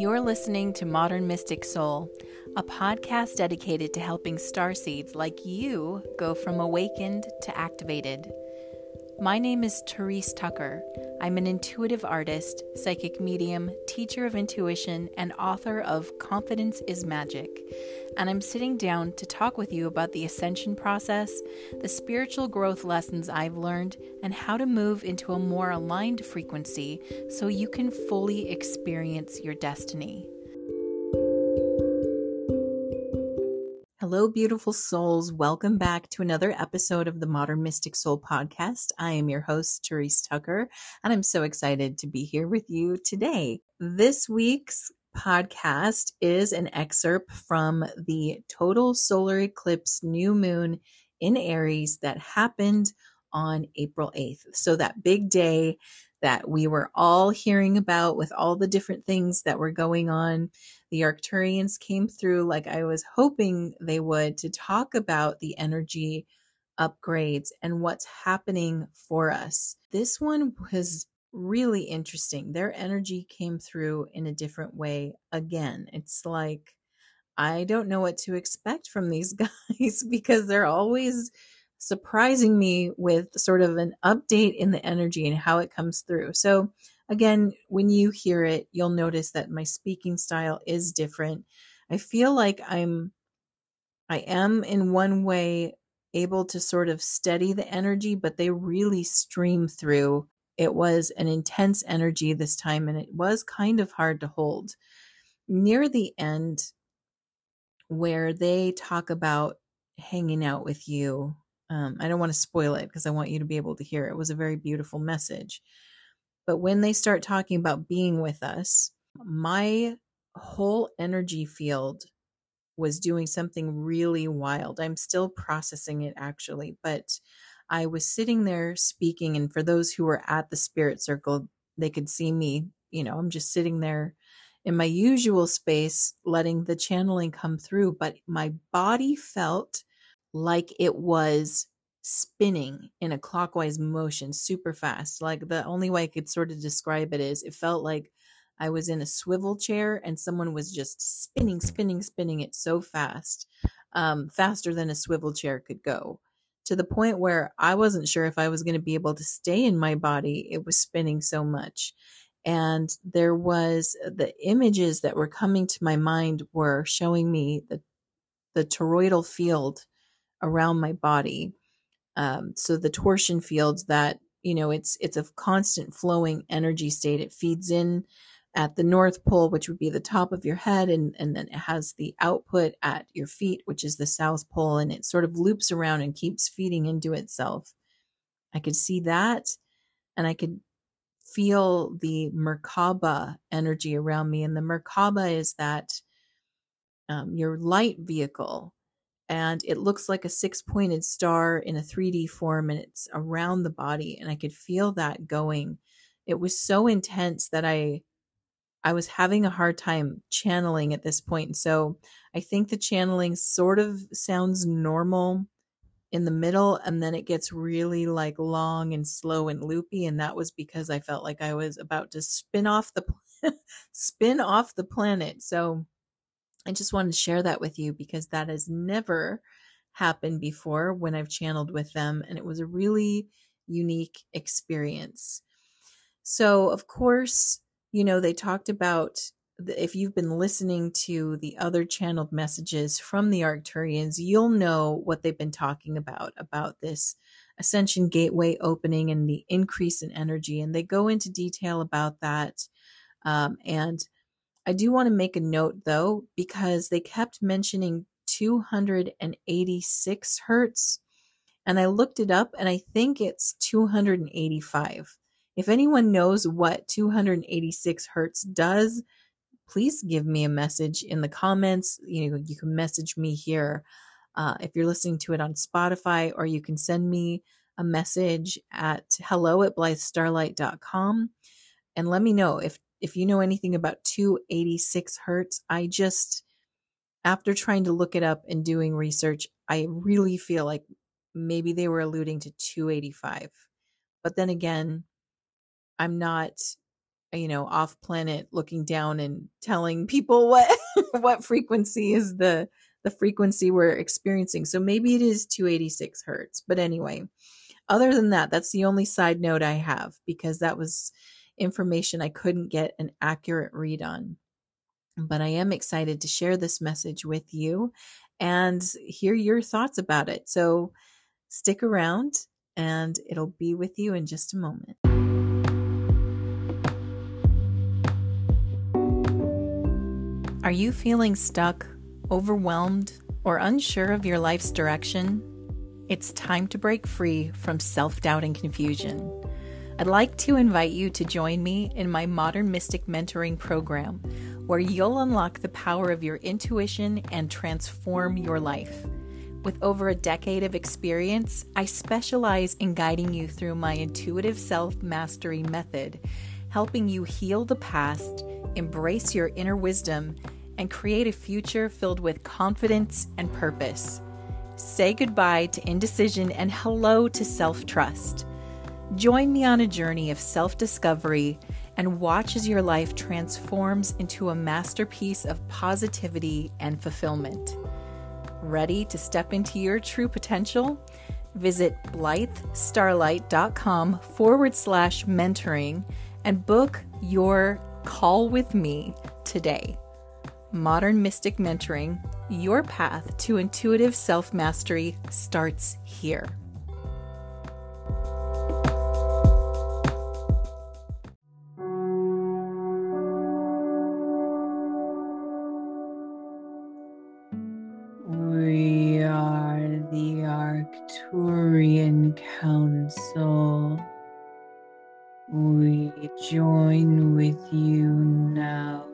You're listening to Modern Mystic Soul, a podcast dedicated to helping starseeds like you go from awakened to activated. My name is Therese Tucker. I'm an intuitive artist, psychic medium, teacher of intuition, and author of Confidence is Magic. And I'm sitting down to talk with you about the ascension process, the spiritual growth lessons I've learned, and how to move into a more aligned frequency so you can fully experience your destiny. Hello, beautiful souls. Welcome back to another episode of the Modern Mystic Soul podcast. I am your host, Therese Tucker, and I'm so excited to be here with you today. This week's podcast is an excerpt from the total solar eclipse new moon in Aries that happened on April 8th. So that big day that we were all hearing about with all the different things that were going on. The Arcturians came through like I was hoping they would to talk about the energy upgrades and what's happening for us. This one was really interesting. Their energy came through in a different way again. It's like, I don't know what to expect from these guys because they're always surprising me with sort of an update in the energy and how it comes through. So again, when you hear it, you'll notice that my speaking style is different. I feel like I am in one way able to sort of steady the energy, but they really stream through. It was an intense energy this time, and it was kind of hard to hold. Near the end, where they talk about hanging out with you, I don't want to spoil it because I want you to be able to hear it. It was a very beautiful message. But when they start talking about being with us, my whole energy field was doing something really wild. I'm still processing it actually, but I was sitting there speaking, and for those who were at the spirit circle, they could see me. I'm just sitting there in my usual space, letting the channeling come through, but my body felt like it was spinning in a clockwise motion super fast. Like the only way I could sort of describe it is it felt like I was in a swivel chair and someone was just spinning it so fast, faster than a swivel chair could go, to the point where I wasn't sure if I was going to be able to stay in my body. It was spinning so much. And there was the images that were coming to my mind were showing me the toroidal field around my body. So the torsion fields that, it's a constant flowing energy state. It feeds in at the North Pole, which would be the top of your head. And then it has the output at your feet, which is the South Pole. And it sort of loops around and keeps feeding into itself. I could see that, and I could feel the Merkaba energy around me. And the Merkaba is that your light vehicle. And it looks like a 6-pointed star in a 3D form, and it's around the body. And I could feel that going. It was so intense that I was having a hard time channeling at this point. And so I think the channeling sort of sounds normal in the middle, and then it gets really like long and slow and loopy. And that was because I felt like I was about to spin off the planet. So I just wanted to share that with you because that has never happened before when I've channeled with them. And it was a really unique experience. So, of course, they talked about, if you've been listening to the other channeled messages from the Arcturians, you'll know what they've been talking about this Ascension Gateway opening and the increase in energy. And they go into detail about that. And I do want to make a note, though, because they kept mentioning 286 hertz, and I looked it up, and I think it's 285. If anyone knows what 286 hertz does, please give me a message in the comments. You can message me here if you're listening to it on Spotify, or you can send me a message at hello@blythestarlight.com and let me know if you know anything about 286 hertz. After trying to look it up and doing research, I really feel like maybe they were alluding to 285. But then again, I'm not off planet looking down and telling people what what frequency is the frequency we're experiencing. So maybe it is 286 hertz. But anyway, other than that, that's the only side note I have, because that was information I couldn't get an accurate read on. But I am excited to share this message with you and hear your thoughts about it. So stick around and it'll be with you in just a moment. Are you feeling stuck, overwhelmed, or unsure of your life's direction? It's time to break free from self-doubt and confusion. I'd like to invite you to join me in my Modern Mystic Mentoring Program, where you'll unlock the power of your intuition and transform your life. With over a decade of experience, I specialize in guiding you through my intuitive self-mastery method, helping you heal the past, embrace your inner wisdom, and create a future filled with confidence and purpose. Say goodbye to indecision and hello to self-trust. Join me on a journey of self-discovery and watch as your life transforms into a masterpiece of positivity and fulfillment. Ready to step into your true potential? Visit blythestarlight.com/mentoring and book your call with me today. Modern Mystic Mentoring, your path to intuitive self-mastery starts here. We are the Arcturian Council. We join with you now.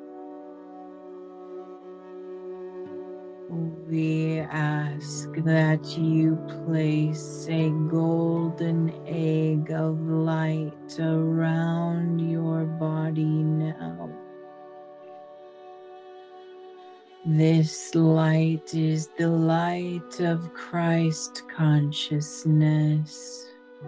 We ask that you place a golden egg of light around your body now. This light is the light of Christ consciousness.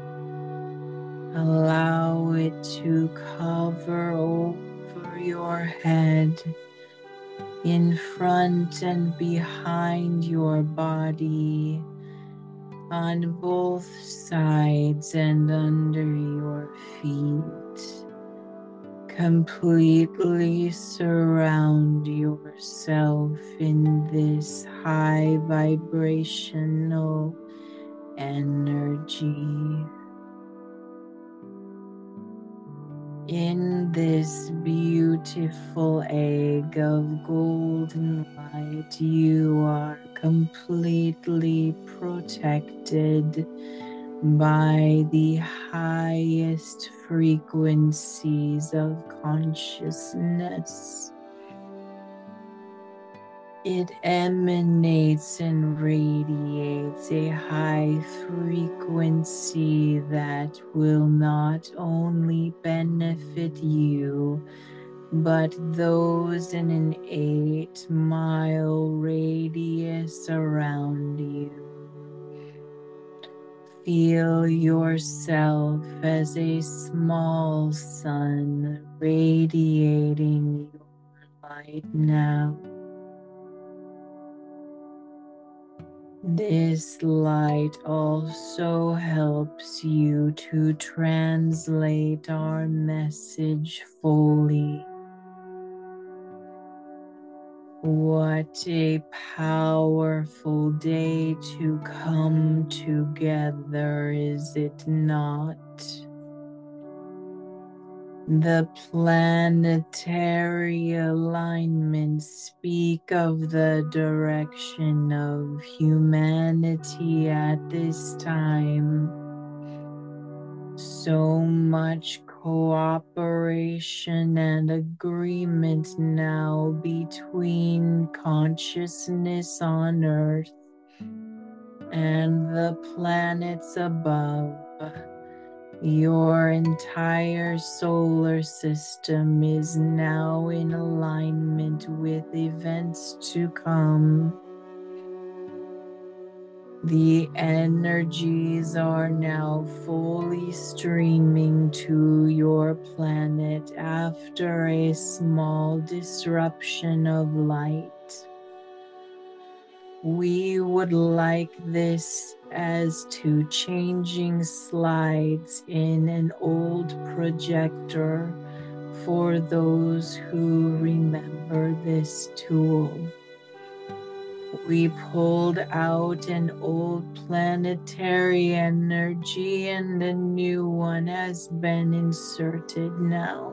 Allow it to cover over your head, in front and behind your body, on both sides and under your feet. Completely surround yourself in this high vibrational energy. In this beautiful egg of golden light, you are completely protected by the highest frequencies of consciousness. It emanates and radiates a high frequency that will not only benefit you, but those in an 8-mile radius around you. Feel yourself as a small sun radiating your light now. This light also helps you to translate our message fully. What a powerful day to come together, is it not? The planetary alignments speak of the direction of humanity at this time. So much cooperation and agreement now between consciousness on Earth and the planets above. Your entire solar system is now in alignment with events to come. The energies are now fully streaming to your planet after a small disruption of light. We would like this as two changing slides in an old projector for those who remember this tool. We pulled out an old planetary energy and a new one has been inserted now.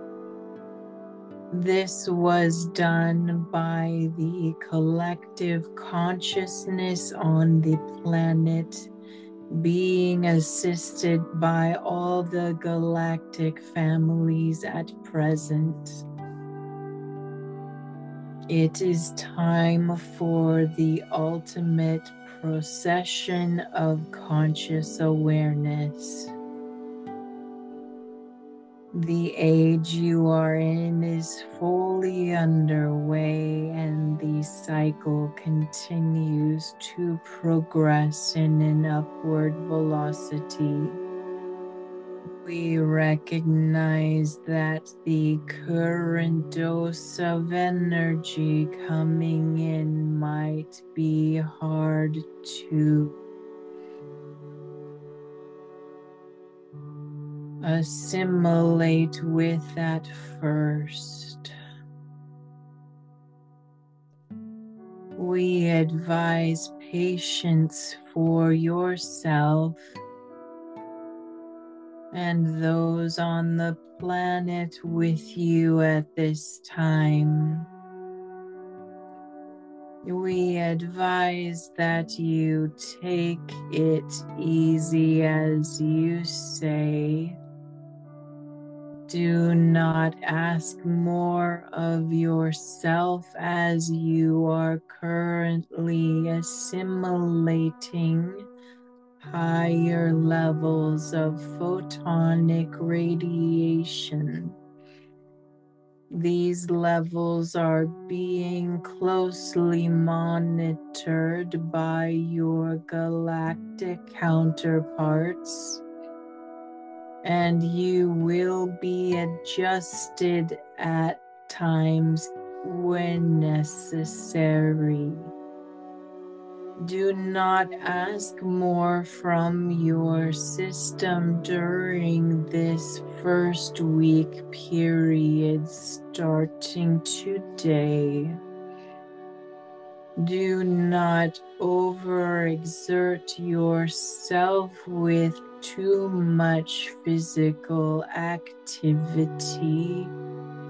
This was done by the collective consciousness on the planet, being assisted by all the galactic families at present. It is time for the ultimate procession of conscious awareness. The age you are in is fully underway, and the cycle continues to progress in an upward velocity. We recognize that the current dose of energy coming in might be hard to assimilate with at first. We advise patience for yourself and those on the planet with you at this time. We advise that you take it easy as you say. Do not ask more of yourself as you are currently assimilating higher levels of photonic radiation. These levels are being closely monitored by your galactic counterparts, and you will be adjusted at times when necessary. Do not ask more from your system during this first week period starting today. Do not overexert yourself with too much physical activity,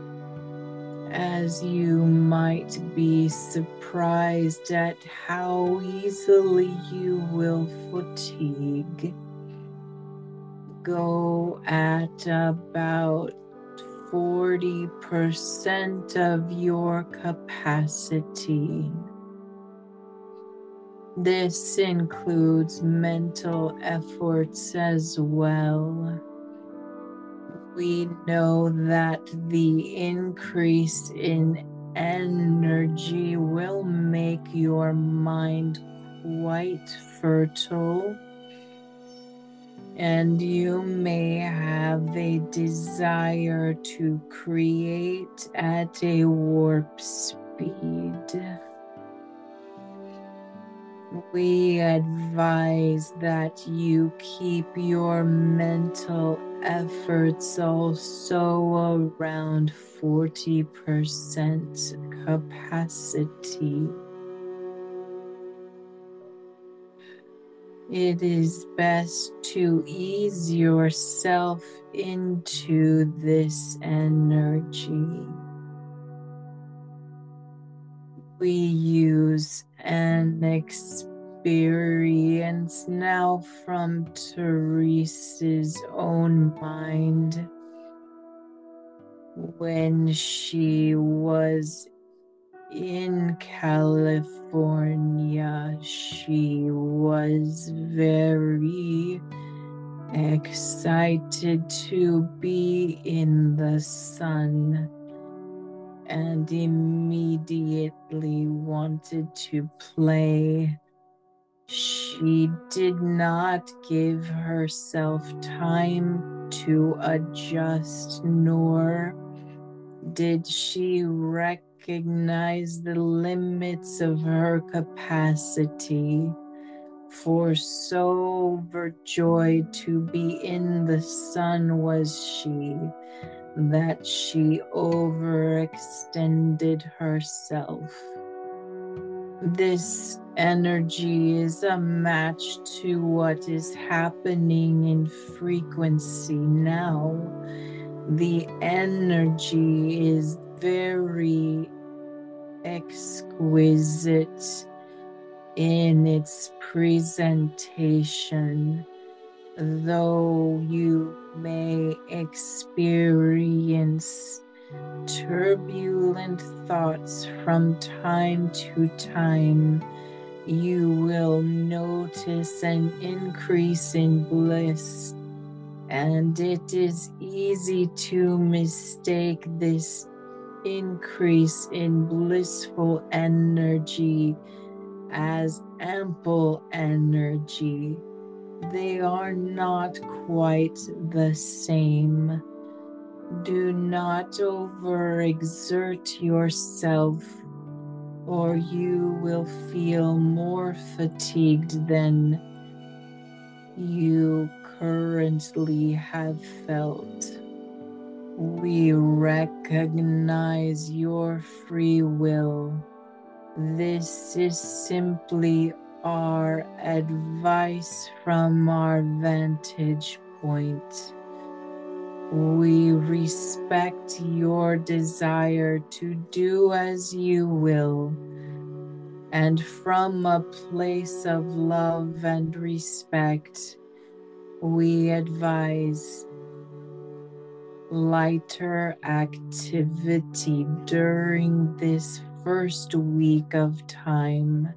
as you might be surprised at how easily you will fatigue. Go at about 40% of your capacity. This includes mental efforts as well. We know that the increase in energy will make your mind quite fertile, and you may have a desire to create at a warp speed. We advise that you keep your mental efforts also around 40% capacity. It is best to ease yourself into this energy. We use an experience now from Teresa's own mind. When she was in California, she was very excited to be in the sun and immediately wanted to play She did not give herself time to adjust, nor did she recognize the limits of her capacity. For so overjoyed to be in the sun was she, that she overextended herself. This energy is a match to what is happening in frequency now. The energy is very exquisite in its presentation, though you may experience turbulent thoughts from time to time, you will notice an increase in bliss, and it is easy to mistake this increase in blissful energy as ample energy. They are not quite the same. Do not overexert yourself, or you will feel more fatigued than you currently have felt. We recognize your free will. This is simply our advice from our vantage point. We respect your desire to do as you will, and from a place of love and respect, we advise lighter activity during this first week of time.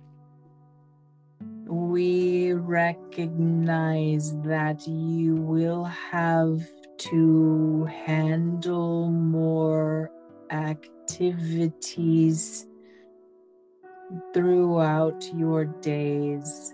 We recognize that you will have to handle more activities throughout your days.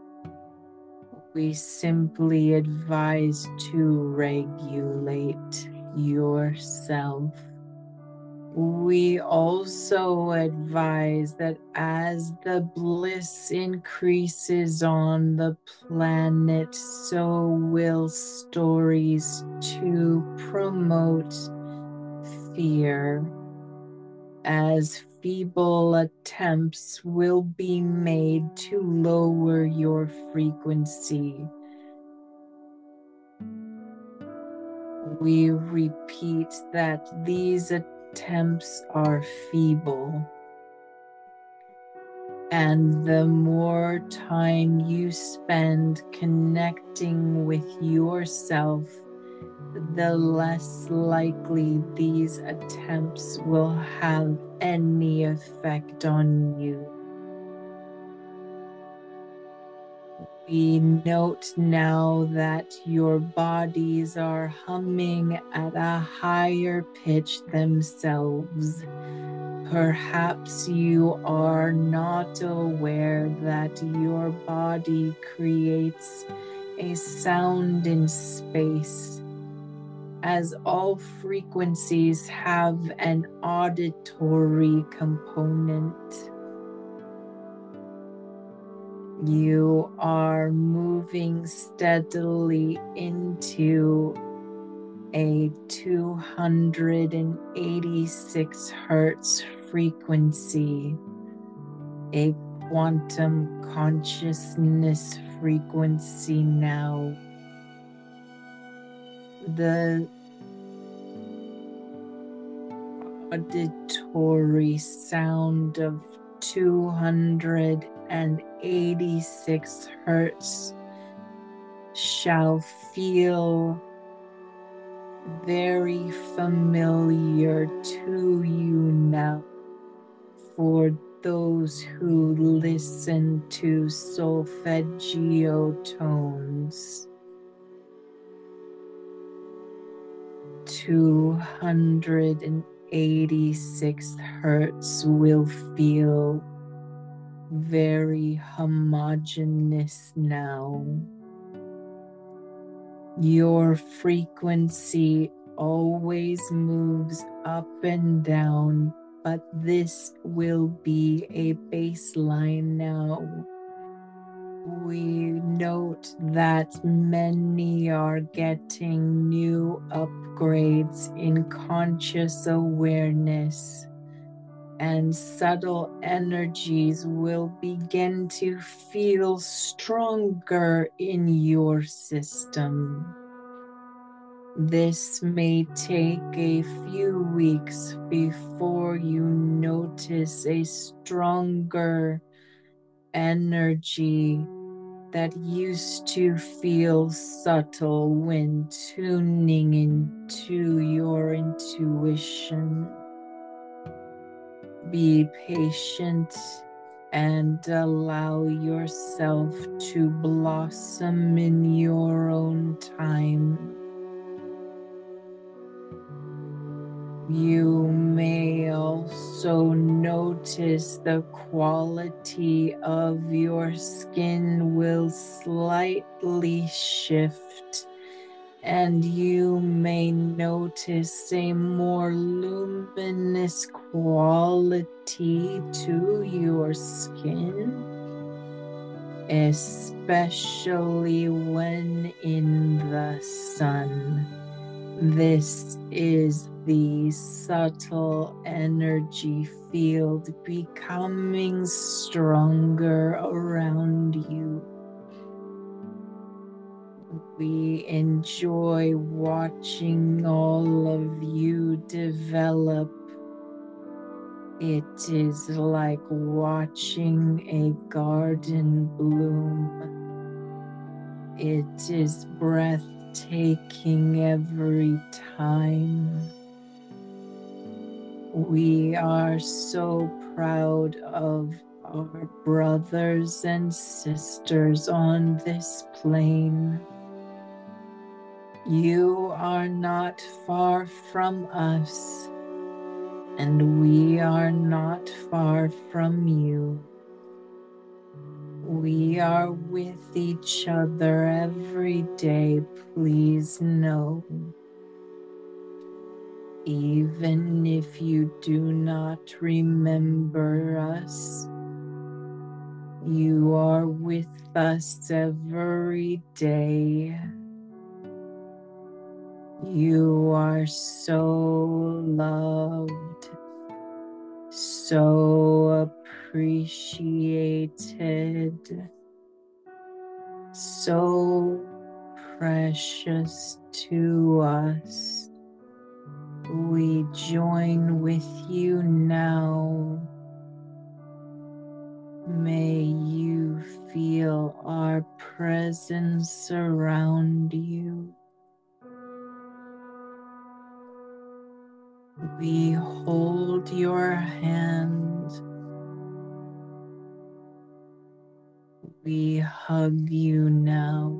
We simply advise to regulate yourself. We also advise that as the bliss increases on the planet, so will stories to promote fear, as feeble attempts will be made to lower your frequency. We repeat that these attempts are feeble, and the more time you spend connecting with yourself, the less likely these attempts will have any effect on you. We note now that your bodies are humming at a higher pitch themselves. Perhaps you are not aware that your body creates a sound in space, as all frequencies have an auditory component. You are moving steadily into a 286 hertz frequency, a quantum consciousness frequency now. The auditory sound of 286 hertz shall feel very familiar to you now for those who listen to solfeggio tones. 286 hertz will feel very homogeneous now. Your frequency always moves up and down, but this will be a baseline now. We note that many are getting new upgrades in conscious awareness, and subtle energies will begin to feel stronger in your system. This may take a few weeks before you notice a stronger energy that used to feel subtle when tuning into your intuition. Be patient and allow yourself to blossom in your own time. You may also notice the quality of your skin will slightly shift, and you may notice a more luminous quality to your skin, especially when in the sun. This is the subtle energy field becoming stronger around you. We enjoy watching all of you develop. It is like watching a garden bloom. It is breathtaking every time. We are so proud of our brothers and sisters on this plane. You are not far from us, and we are not far from you. We are with each other every day, please know. Even if you do not remember us, you are with us every day. You are so loved, so appreciated, so precious to us. We join with you now. May you feel our presence around you. We hold your hand. We hug you now.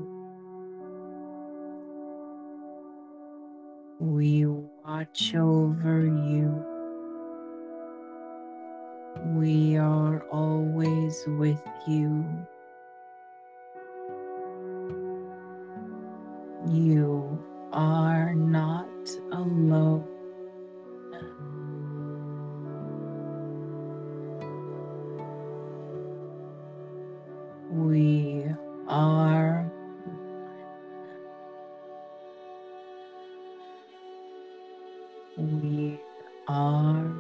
We watch over you. We are always with you. You are not alone. We are We are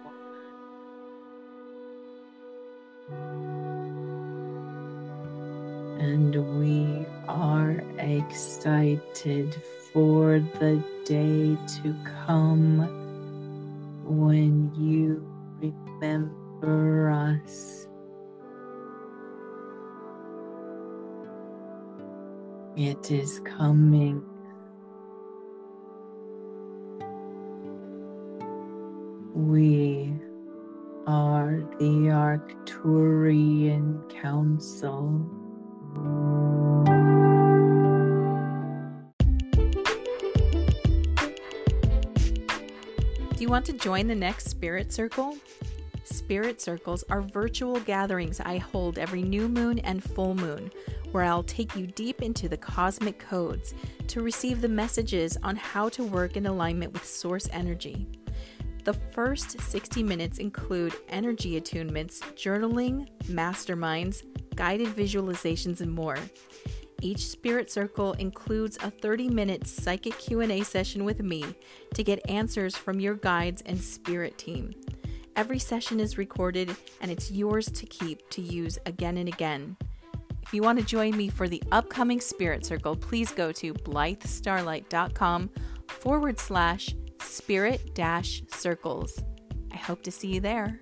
and we are excited for the day to come when you remember us. It is coming. We are the Arcturian Council. Do you want to join the next Spirit Circle? Spirit Circles are virtual gatherings I hold every new moon and full moon, where I'll take you deep into the cosmic codes to receive the messages on how to work in alignment with source energy. The first 60 minutes include energy attunements, journaling, masterminds, guided visualizations, and more. Each Spirit Circle includes a 30-minute psychic Q&A session with me to get answers from your guides and spirit team. Every session is recorded and it's yours to keep to use again and again. If you want to join me for the upcoming Spirit Circle, please go to blythestarlight.com/spirit-circles. I hope to see you there.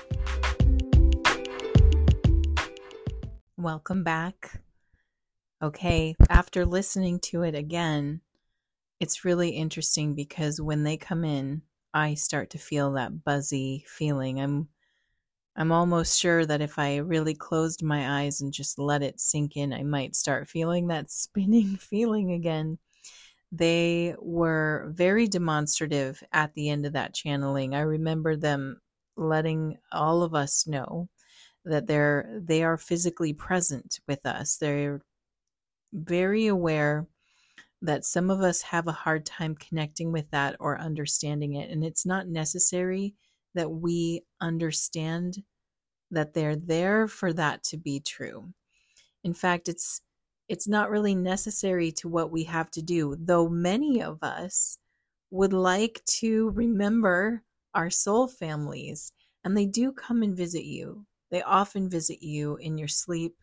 Welcome back. Okay, after listening to it again, it's really interesting because when they come in, I start to feel that buzzy feeling. I'm almost sure that if I really closed my eyes and just let it sink in, I might start feeling that spinning feeling again. They were very demonstrative at the end of that channeling. I remember them letting all of us know that they are physically present with us. They're very aware that some of us have a hard time connecting with that or understanding it. And it's not necessary that we understand that they're there for that to be true. In fact, it's not really necessary to what we have to do, though many of us would like to remember our soul families, and they do come and visit you. They often visit you in your sleep,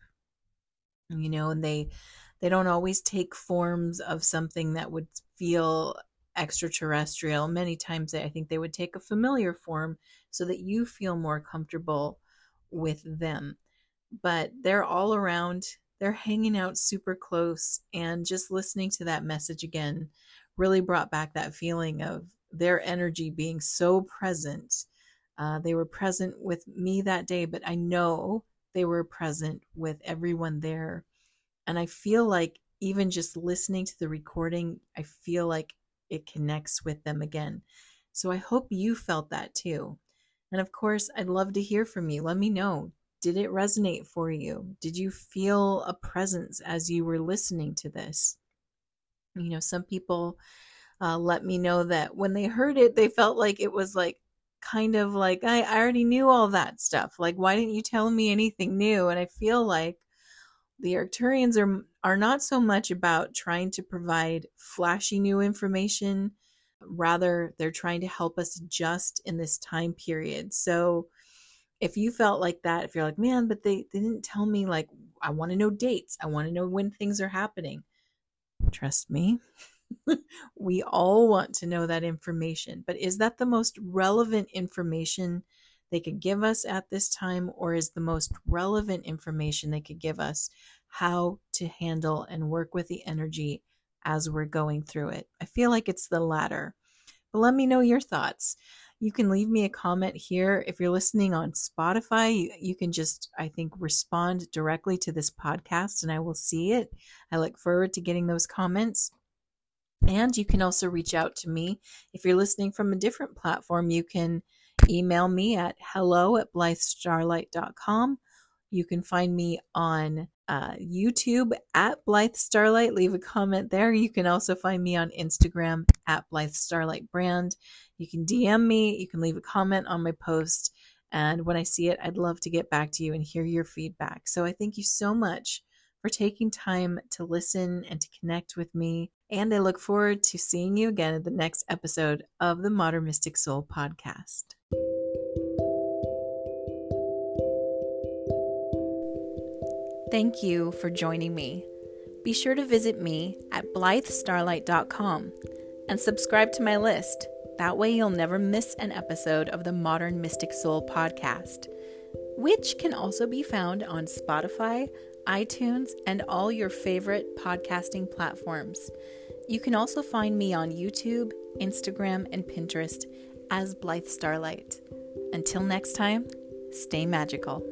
and they don't always take forms of something that would feel extraterrestrial. Many times I think they would take a familiar form so that you feel more comfortable with them. But they're all around. They're hanging out super close, and just listening to that message again really brought back that feeling of their energy being so present. They were present with me that day, but I know they were present with everyone there. And I feel like even just listening to the recording, I feel like it connects with them again. So I hope you felt that too. And of course, I'd love to hear from you. Let me know. Did it resonate for you? Did you feel a presence as you were listening to this? Some people let me know that when they heard it, they felt like it was like kind of like, I already knew all that stuff. Like, why didn't you tell me anything new? And I feel like the Arcturians are not so much about trying to provide flashy new information. Rather, they're trying to help us adjust in this time period. So if you felt like that, if you're like, man, but they didn't tell me, like, I want to know dates. I want to know when things are happening. Trust me, we all want to know that information. But is that the most relevant information they could give us at this time, or is the most relevant information they could give us how to handle and work with the energy as we're going through it? I feel like it's the latter. But let me know your thoughts. You can leave me a comment here. If you're listening on Spotify, you can just, I think, respond directly to this podcast and I will see it. I look forward to getting those comments. And you can also reach out to me. If you're listening from a different platform, you can email me at hello@blythestarlight.com. You can find me on YouTube at Blythe Starlight. Leave a comment there. You can also find me on Instagram at Blythe Starlight Brand. You can DM me. You can leave a comment on my post. And when I see it, I'd love to get back to you and hear your feedback. So I thank you so much for taking time to listen and to connect with me. And I look forward to seeing you again at the next episode of the Modern Mystic Soul podcast. Thank you for joining me. Be sure to visit me at blythestarlight.com and subscribe to my list. That way you'll never miss an episode of the Modern Mystic Soul podcast, which can also be found on Spotify, iTunes, and all your favorite podcasting platforms. You can also find me on YouTube, Instagram, and Pinterest as Blythe Starlight. Until next time, stay magical.